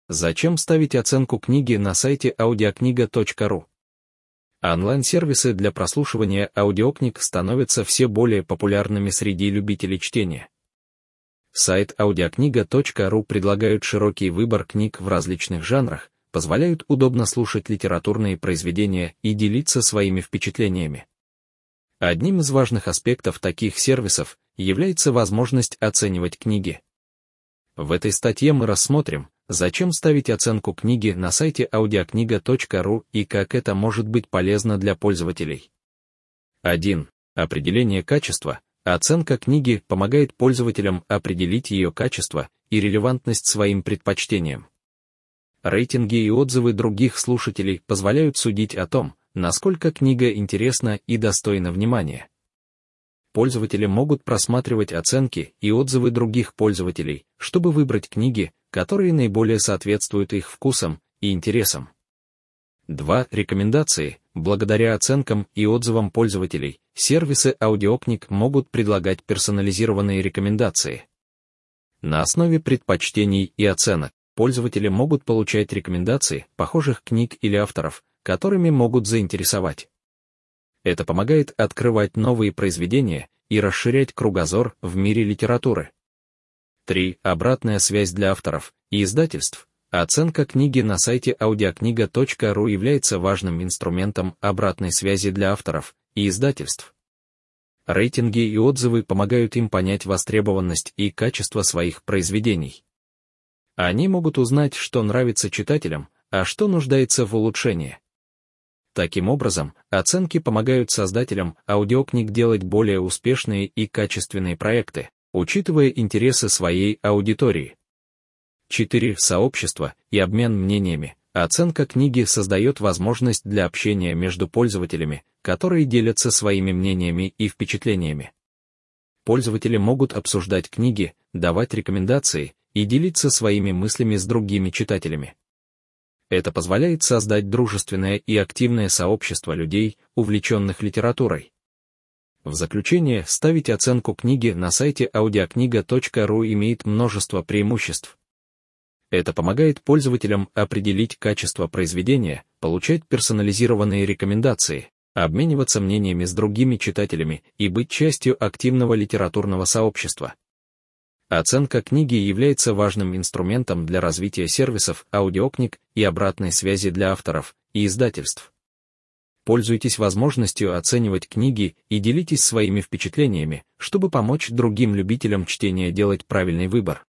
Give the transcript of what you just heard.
Зачем ставить оценку книги на сайте audiokniga.ru? Онлайн-сервисы для прослушивания аудиокниг становятся все более популярными среди любителей чтения. Сайт audiokniga.ru предлагает широкий выбор книг в различных жанрах, позволяют удобно слушать литературные произведения и делиться своими впечатлениями. Одним из важных аспектов таких сервисов является возможность оценивать книги. В этой статье мы рассмотрим, зачем ставить оценку книги на сайте audiokniga.ru и как это может быть полезно для пользователей. 1. Определение качества. Оценка книги помогает пользователям определить ее качество и релевантность своим предпочтениям. Рейтинги и отзывы других слушателей позволяют судить о том, насколько книга интересна и достойна внимания. Пользователи могут просматривать оценки и отзывы других пользователей, чтобы выбрать книги, которые наиболее соответствуют их вкусам и интересам. 2. Рекомендации. Благодаря оценкам и отзывам пользователей, сервисы аудиокниг могут предлагать персонализированные рекомендации. На основе предпочтений и оценок пользователи могут получать рекомендации похожих книг или авторов, которыми могут заинтересовать. Это помогает открывать новые произведения и расширять кругозор в мире литературы. 3. Обратная связь для авторов и издательств. Оценка книги на сайте audiokniga.ru является важным инструментом обратной связи для авторов и издательств. Рейтинги и отзывы помогают им понять востребованность и качество своих произведений. Они могут узнать, что нравится читателям, а что нуждается в улучшении. Таким образом, оценки помогают создателям аудиокниг делать более успешные и качественные проекты, учитывая интересы своей аудитории. 4. Сообщество и обмен мнениями. Оценка книги создает возможность для общения между пользователями, которые делятся своими мнениями и впечатлениями. Пользователи могут обсуждать книги, давать рекомендации и делиться своими мыслями с другими читателями. Это позволяет создать дружественное и активное сообщество людей, увлеченных литературой. В заключение, ставить оценку книги на сайте audiokniga.ru имеет множество преимуществ. Это помогает пользователям определить качество произведения, получать персонализированные рекомендации, обмениваться мнениями с другими читателями и быть частью активного литературного сообщества. Оценка книги является важным инструментом для развития сервисов аудиокниг и обратной связи для авторов и издательств. Пользуйтесь возможностью оценивать книги и делитесь своими впечатлениями, чтобы помочь другим любителям чтения делать правильный выбор.